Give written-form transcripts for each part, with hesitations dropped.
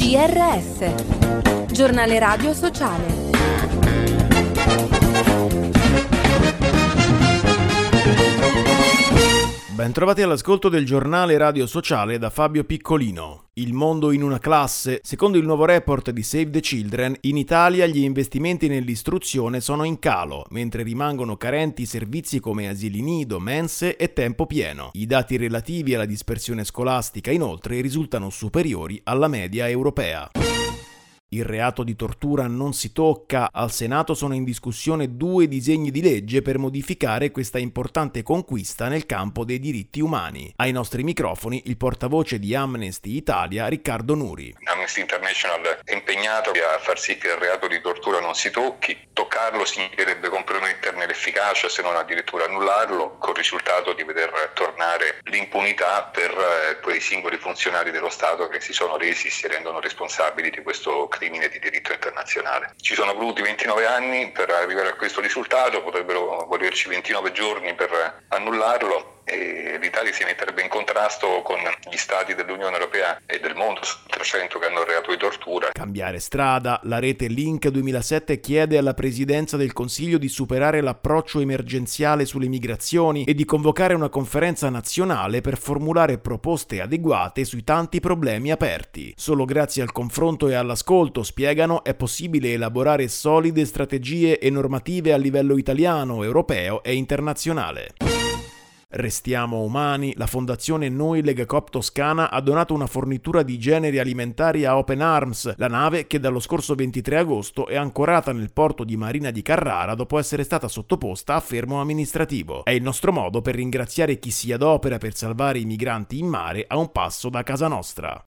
GRS, Giornale Radio Sociale. Bentrovati all'ascolto del Giornale Radio Sociale da Fabio Piccolino. Il mondo in una classe. Secondo il nuovo report di Save the Children, in Italia gli investimenti nell'istruzione sono in calo, mentre rimangono carenti servizi come asili nido, mense e tempo pieno. I dati relativi alla dispersione scolastica, inoltre, risultano superiori alla media europea. Il reato di tortura non si tocca. Al Senato sono in discussione 2 disegni di legge per modificare questa importante conquista nel campo dei diritti umani. Ai nostri microfoni il portavoce di Amnesty Italia, Riccardo Nuri. Amnesty International è impegnato a far sì che il reato di tortura non si tocchi. Toccarlo significherebbe comprometterne l'efficacia, se non addirittura annullarlo, col risultato di veder tornare l'impunità per quei singoli funzionari dello Stato che si sono resi e si rendono responsabili di questo crimine di diritto internazionale. Ci sono voluti 29 anni per arrivare a questo risultato, potrebbero volerci 29 giorni per annullarlo e l'Italia si metterebbe in contrasto con gli stati dell'Unione Europea e del mondo, 300 che hanno il reato di tortura. Cambiare strada. La rete Link 2007 chiede alla Presidenza del Consiglio di superare l'approccio emergenziale sulle migrazioni e di convocare una conferenza nazionale per formulare proposte adeguate sui tanti problemi aperti. Solo grazie al confronto e all'ascolto, spiegano, è possibile elaborare solide strategie e normative a livello italiano, europeo e internazionale. Restiamo umani. La fondazione Noi Lega Coop Toscana ha donato una fornitura di generi alimentari a Open Arms, la nave che dallo scorso 23 agosto è ancorata nel porto di Marina di Carrara dopo essere stata sottoposta a fermo amministrativo. È il nostro modo per ringraziare chi si adopera per salvare i migranti in mare a un passo da casa nostra.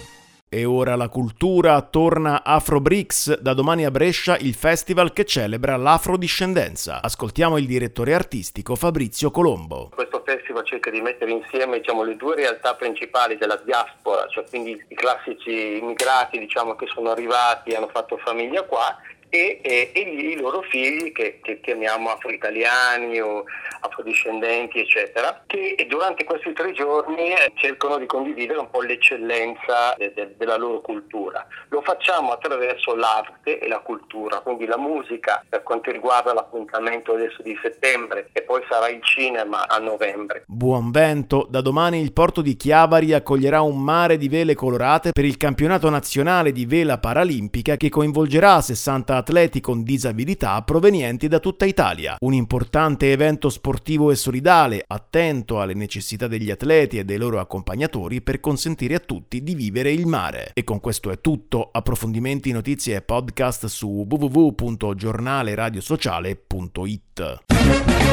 E ora la cultura. Torna Afrobricks, da domani a Brescia il festival che celebra l'afrodiscendenza. Ascoltiamo il direttore artistico Fabrizio Colombo. Questo festival cerca di mettere insieme le 2 realtà principali della diaspora, cioè quindi i classici immigrati che sono arrivati e hanno fatto famiglia qua, e i loro figli che chiamiamo afro-italiani o afrodiscendenti eccetera, che durante questi 3 giorni cercano di condividere un po' l'eccellenza della loro cultura. Lo facciamo attraverso l'arte e la cultura, quindi la musica per quanto riguarda l'appuntamento adesso di settembre, e poi sarà il cinema a novembre. Buon vento. Da domani il porto di Chiavari accoglierà un mare di vele colorate per il campionato nazionale di vela paralimpica che coinvolgerà 60 atleti con disabilità provenienti da tutta Italia. Un importante evento sportivo e solidale, attento alle necessità degli atleti e dei loro accompagnatori per consentire a tutti di vivere il mare. E con questo è tutto. Approfondimenti, notizie e podcast su www.giornaleradiosociale.it.